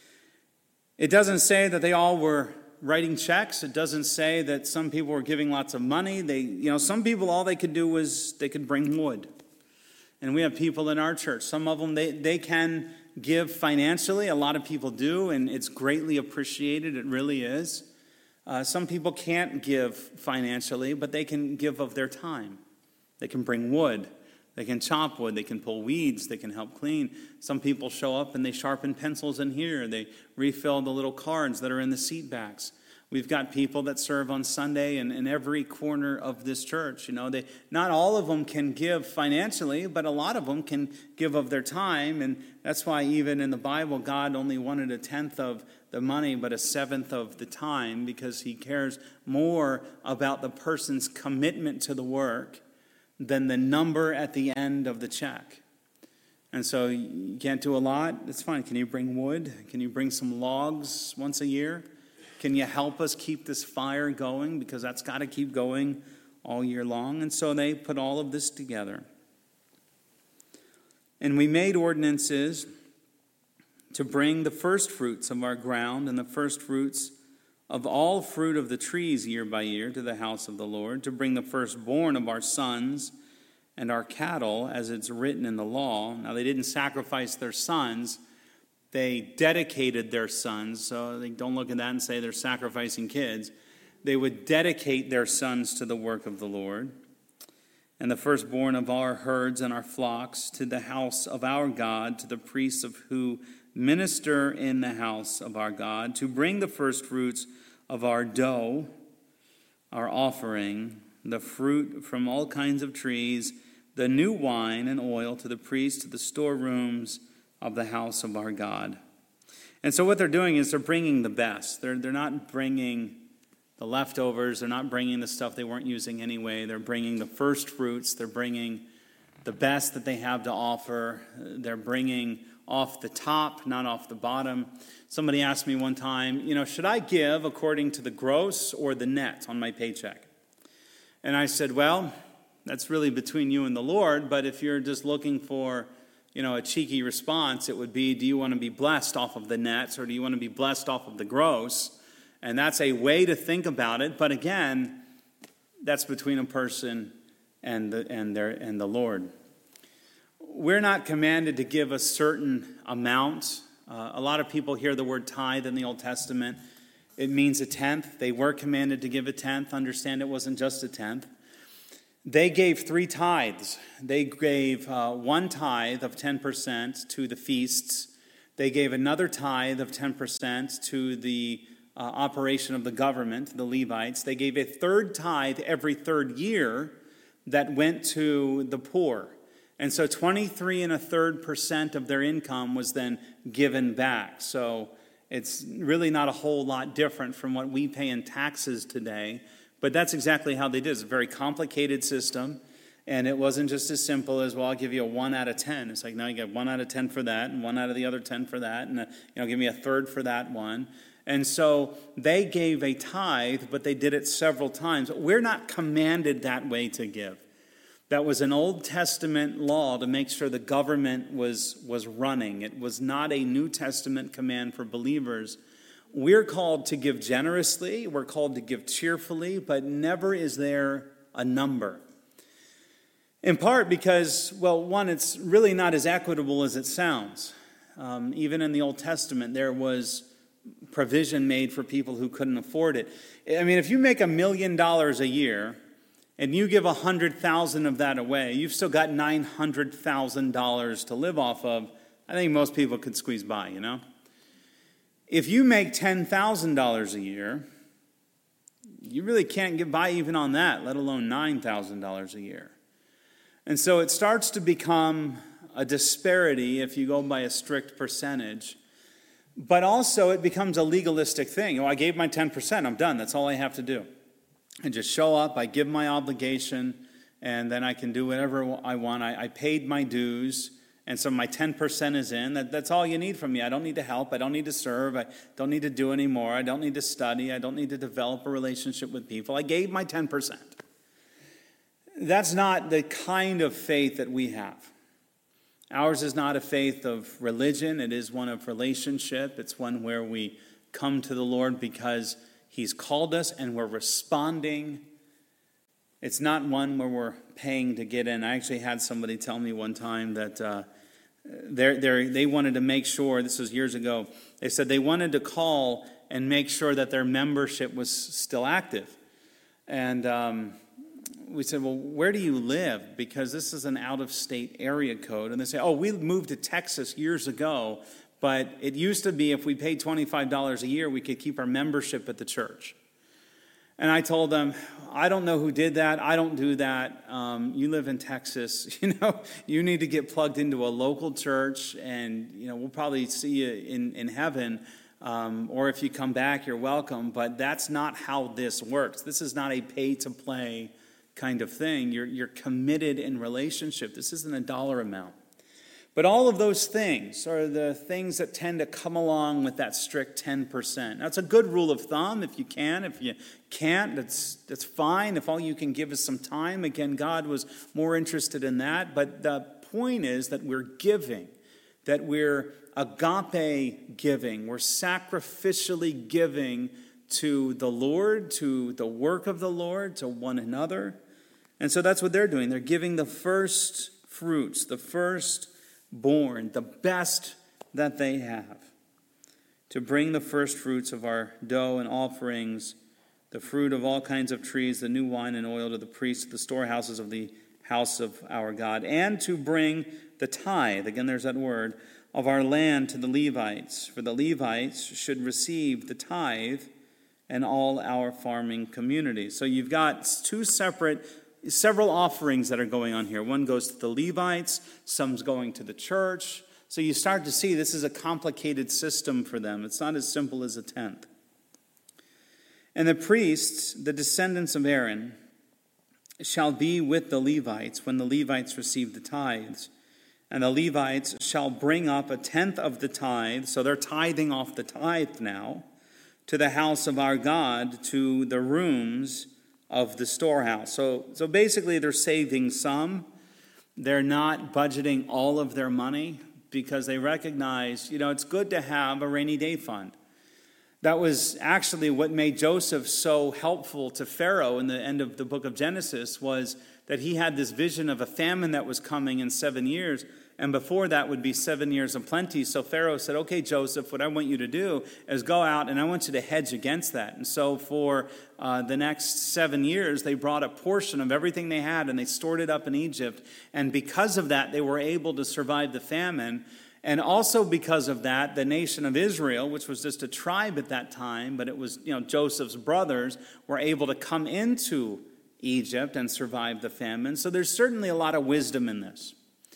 [SPEAKER 1] It doesn't say that they all were writing checks. It doesn't say that some people were giving lots of money. They, you know, some people, all they could do was they could bring wood. And we have people in our church. Some of them, they, they can give financially. A lot of people do, and it's greatly appreciated. It really is. Uh, some people can't give financially, but they can give of their time. They can bring wood. They can chop wood. They can pull weeds. They can help clean. Some people show up and they sharpen pencils in here. They refill the little cards that are in the seat backs. We've got people that serve on Sunday in, in every corner of this church. You know, they not all of them can give financially, but a lot of them can give of their time. And that's why even in the Bible, God only wanted a tenth of the money, but a seventh of the time, because he cares more about the person's commitment to the work than the number at the end of the check. And so you can't do a lot. That's fine. Can you bring wood? Can you bring some logs once a year? Can you help us keep this fire going? Because that's got to keep going all year long. And so they put all of this together. And we made ordinances to bring the first fruits of our ground and the first fruits of all fruit of the trees year by year to the house of the Lord, to bring the firstborn of our sons and our cattle, as it's written in the law. Now, they didn't sacrifice their sons. They dedicated their sons, so they don't look at that and say they're sacrificing kids. They would dedicate their sons to the work of the Lord. And the firstborn of our herds and our flocks to the house of our God, to the priests of who minister in the house of our God, to bring the firstfruits of our dough, our offering, the fruit from all kinds of trees, the new wine and oil to the priests, to the storerooms of the house of our God. And so what they're doing is they're bringing the best. They're, they're not bringing the leftovers. They're not bringing the stuff they weren't using anyway. They're bringing the first fruits. They're bringing the best that they have to offer. They're bringing off the top, not off the bottom. Somebody asked me one time, you know, should I give according to the gross or the net on my paycheck? And I said, well, that's really between you and the Lord, but if you're just looking for, you know, a cheeky response, it would be, do you want to be blessed off of the nets or do you want to be blessed off of the gross? And that's a way to think about it. But again, that's between a person and the, and their, and the Lord. We're not commanded to give a certain amount. Uh, a lot of people hear the word tithe in the Old Testament. It means a tenth. They were commanded to give a tenth. Understand it wasn't just a tenth. They gave three tithes. They gave uh, one tithe of ten percent to the feasts. They gave another tithe of ten percent to the uh, operation of the government, the Levites. They gave a third tithe every third year that went to the poor. And so twenty-three and a third percent of their income was then given back. So it's really not a whole lot different from what we pay in taxes today. But that's exactly how they did it. It's a very complicated system, and it wasn't just as simple as, well, I'll give you a one out of ten. It's like, no, you get one out of ten for that, and one out of the other ten for that, and, a, you know, give me a third for that one. And so they gave a tithe, but they did it several times. We're not commanded that way to give. That was an Old Testament law to make sure the government was, was running. It was not a New Testament command for believers. We're called to give generously, we're called to give cheerfully, but never is there a number. In part because, well, one, it's really not as equitable as it sounds. Um, even in the Old Testament, there was provision made for people who couldn't afford it. I mean, if you make a million dollars a year and you give one hundred thousand dollars of that away, you've still got nine hundred thousand dollars to live off of. I think most people could squeeze by, you know? If you make ten thousand dollars a year, you really can't get by even on that, let alone nine thousand dollars a year. And so it starts to become a disparity if you go by a strict percentage. But also it becomes a legalistic thing. Oh, I gave my ten percent, I'm done, that's all I have to do. I just show up, I give my obligation, and then I can do whatever I want. I, I paid my dues. And so my ten percent is in. That, that's all you need from me. I don't need to help. I don't need to serve. I don't need to do any more. I don't need to study. I don't need to develop a relationship with people. I gave my ten percent. That's not the kind of faith that we have. Ours is not a faith of religion. It is one of relationship. It's one where we come to the Lord because He's called us and we're responding. It's not one where we're paying to get in. I actually had somebody tell me one time that uh, they're, they're, they wanted to make sure, this was years ago, they said they wanted to call and make sure that their membership was still active. And um, we said, well, where do you live? Because this is an out-of-state area code. And they say, oh, we moved to Texas years ago, but it used to be if we paid twenty-five dollars a year, we could keep our membership at the church. And I told them, I don't know who did that. I don't do that. Um, you live in Texas. You know, you need to get plugged into a local church, and, you know, we'll probably see you in, in heaven. Um, or if you come back, you're welcome. But that's not how this works. This is not a pay-to-play kind of thing. You're, you're committed in relationship. This isn't a dollar amount. But all of those things are the things that tend to come along with that strict ten percent. That's a good rule of thumb if you can. If you can't, that's, that's fine. If all you can give is some time, again, God was more interested in that. But the point is that we're giving, that we're agape giving. We're sacrificially giving to the Lord, to the work of the Lord, to one another. And so that's what they're doing. They're giving the first fruits, the first born, the best that they have, to bring the first fruits of our dough and offerings, the fruit of all kinds of trees, the new wine and oil to the priests, the storehouses of the house of our God, and to bring the tithe, again there's that word, of our land to the Levites. For the Levites should receive the tithe and all our farming community. So you've got two separate Several offerings that are going on here. One goes to the Levites, some's going to the church. So you start to see this is a complicated system for them. It's not as simple as a tenth. And the priests, the descendants of Aaron, shall be with the Levites when the Levites receive the tithes. And the Levites shall bring up a tenth of the tithe, so they're tithing off the tithe now, to the house of our God, to the rooms of the storehouse. So, so basically they're saving some. They're not budgeting all of their money because they recognize, you know, it's good to have a rainy day fund. That was actually what made Joseph so helpful to Pharaoh in the end of the book of Genesis, was that he had this vision of a famine that was coming in seven years. And before that would be seven years of plenty. So Pharaoh said, okay, Joseph, what I want you to do is go out and I want you to hedge against that. And so for uh, the next seven years, they brought a portion of everything they had and they stored it up in Egypt. And because of that, they were able to survive the famine. And also because of that, the nation of Israel, which was just a tribe at that time, but it was, you know, Joseph's brothers, were able to come into Egypt and survive the famine. So there's certainly a lot of wisdom in this.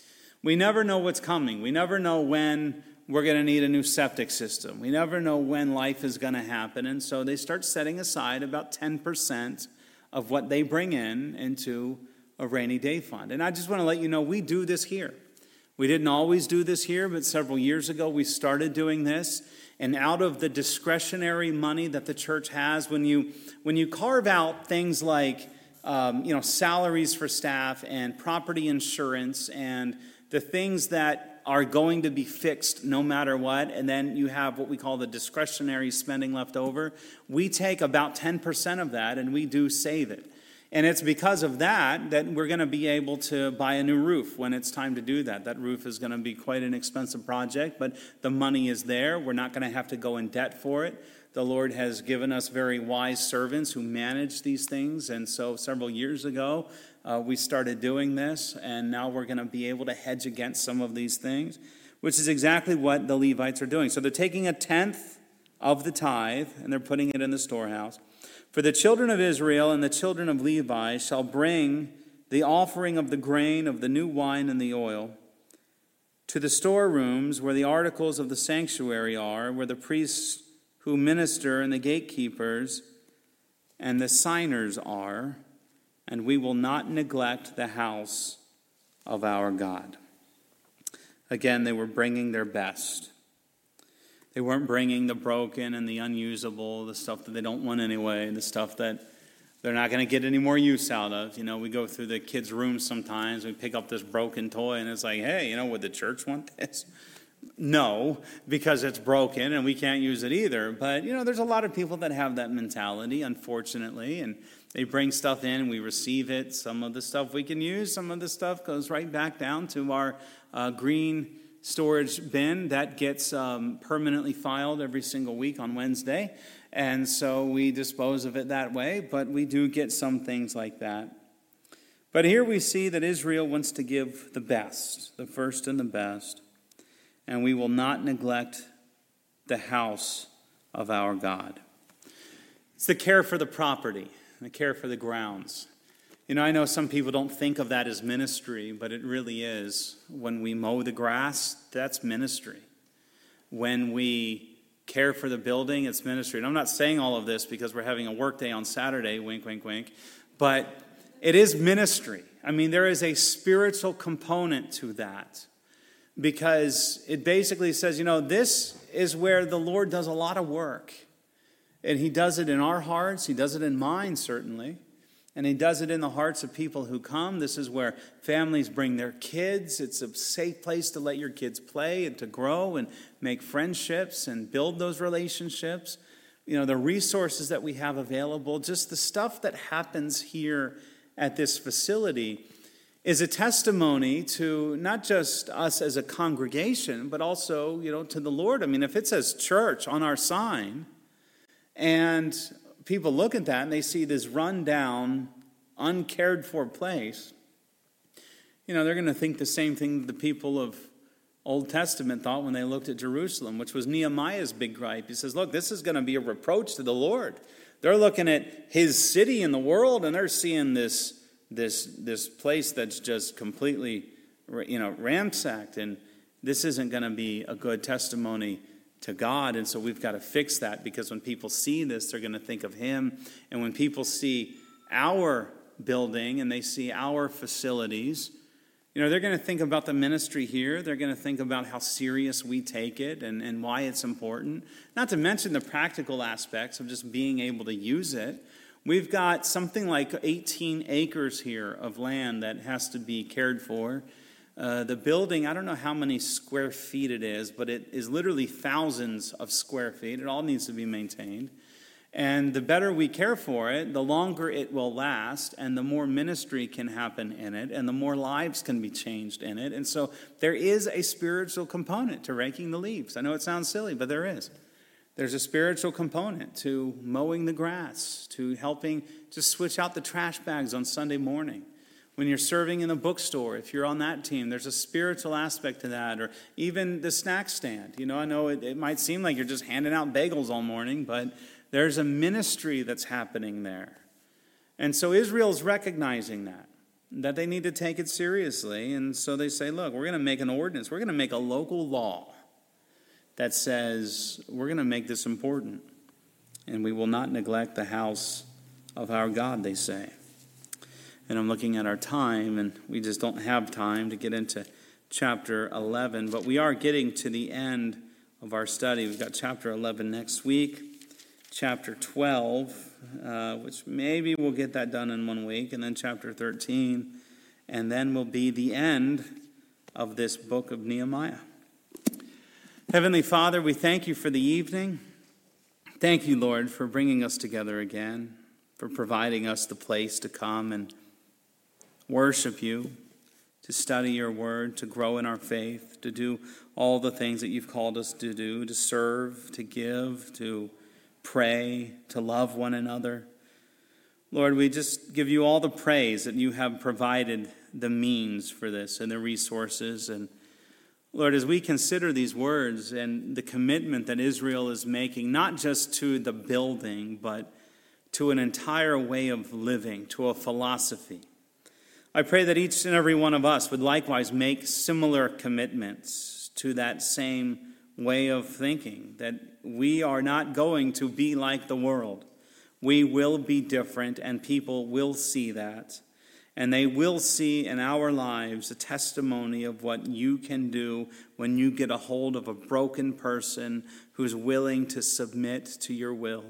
[SPEAKER 1] We never know what's coming. We never know when we're going to need a new septic system. We never know when life is going to happen. And so they start setting aside about ten percent of what they bring in into a rainy day fund. And I just want to let you know, we do this here. We didn't always do this here, but several years ago we started doing this. And out of the discretionary money that the church has, when you when you carve out things like um, you know, salaries for staff and property insurance and the things that are going to be fixed no matter what, and then you have what we call the discretionary spending left over, we take about ten percent of that and we do save it. And it's because of that that we're going to be able to buy a new roof when it's time to do that. That roof is going to be quite an expensive project, but the money is there. We're not going to have to go in debt for it. The Lord has given us very wise servants who manage these things. And so several years ago, uh, we started doing this. And now we're going to be able to hedge against some of these things, which is exactly what the Levites are doing. So they're taking a tenth of the tithe and they're putting it in the storehouse. For the children of Israel and the children of Levi shall bring the offering of the grain, of the new wine, and the oil to the storerooms where the articles of the sanctuary are, where the priests who minister and the gatekeepers and the signers are, and we will not neglect the house of our God. Again, they were bringing their best. They weren't bringing the broken and the unusable, the stuff that they don't want anyway, the stuff that they're not going to get any more use out of. You know, we go through the kids' rooms sometimes, we pick up this broken toy, and it's like, hey, you know, would the church want this? No, because it's broken and we can't use it either. But, you know, there's a lot of people that have that mentality, unfortunately, and they bring stuff in and we receive it. Some of the stuff we can use, some of the stuff goes right back down to our uh, green storage bin that gets um, permanently filed every single week on Wednesday. And so we dispose of it that way, but we do get some things like that. But here we see that Israel wants to give the best, the first and the best, and we will not neglect the house of our God. It's the care for the property, the care for the grounds. You know, I know some people don't think of that as ministry, but it really is. When we mow the grass, that's ministry. When we care for the building, it's ministry. And I'm not saying all of this because we're having a work day on Saturday, wink, wink, wink, but it is ministry. I mean, there is a spiritual component to that because it basically says, you know, this is where the Lord does a lot of work. And he does it in our hearts. He does it in mine, certainly. And he does it in the hearts of people who come. This is where families bring their kids. It's a safe place to let your kids play and to grow and make friendships and build those relationships. You know, the resources that we have available, just the stuff that happens here at this facility is a testimony to not just us as a congregation, but also, you know, to the Lord. I mean, if it says church on our sign and people look at that and they see this run-down, uncared-for place, you know, they're going to think the same thing that the people of Old Testament thought when they looked at Jerusalem, which was Nehemiah's big gripe. He says, look, this is going to be a reproach to the Lord. They're looking at his city in the world, and they're seeing this, this, this place that's just completely, you know, ransacked, and this isn't going to be a good testimony to God. And so we've got to fix that, because when people see this, they're going to think of him. And when people see our building and they see our facilities, you know, they're going to think about the ministry here. They're going to think about how serious we take it and, and why it's important. Not to mention the practical aspects of just being able to use it. We've got something like eighteen acres here of land that has to be cared for. Uh, the building, I don't know how many square feet it is, but it is literally thousands of square feet. It all needs to be maintained. And the better we care for it, the longer it will last, and the more ministry can happen in it, and the more lives can be changed in it. And so there is a spiritual component to raking the leaves. I know it sounds silly, but there is. There's a spiritual component to mowing the grass, to helping to switch out the trash bags on Sunday morning. When you're serving in the bookstore, if you're on that team, there's a spiritual aspect to that. Or even the snack stand. You know, I know it, it might seem like you're just handing out bagels all morning, but there's a ministry that's happening there. And so Israel's recognizing that, that they need to take it seriously. And so they say, look, we're going to make an ordinance. We're going to make a local law that says we're going to make this important. And we will not neglect the house of our God, they say. And I'm looking at our time, and we just don't have time to get into chapter eleven. But we are getting to the end of our study. We've got chapter eleven next week, chapter twelve, uh, which maybe we'll get that done in one week, and then chapter thirteen, and then will be the end of this book of Nehemiah. Heavenly Father, we thank you for the evening. Thank you, Lord, for bringing us together again, for providing us the place to come and worship you, to study your word, to grow in our faith, to do all the things that you've called us to do, to serve, to give, to pray, to love one another. Lord, we just give you all the praise that you have provided the means for this and the resources. And Lord, as we consider these words and the commitment that Israel is making, not just to the building, but to an entire way of living, to a philosophy, I pray that each and every one of us would likewise make similar commitments to that same way of thinking, that we are not going to be like the world. We will be different, and people will see that. And they will see in our lives a testimony of what you can do when you get a hold of a broken person who's willing to submit to your will.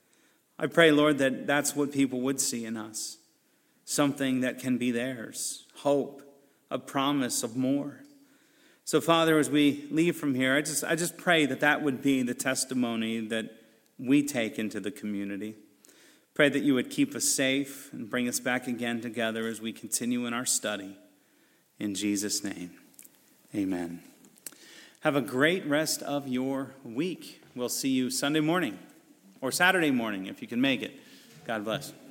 [SPEAKER 1] I pray, Lord, that that's what people would see in us. Something that can be theirs. Hope, a promise of more. So, Father, as we leave from here, I just, I just pray that that would be the testimony that we take into the community. Pray that you would keep us safe and bring us back again together as we continue in our study. In Jesus' name, amen. Have a great rest of your week. We'll see you Sunday morning or Saturday morning if you can make it. God bless.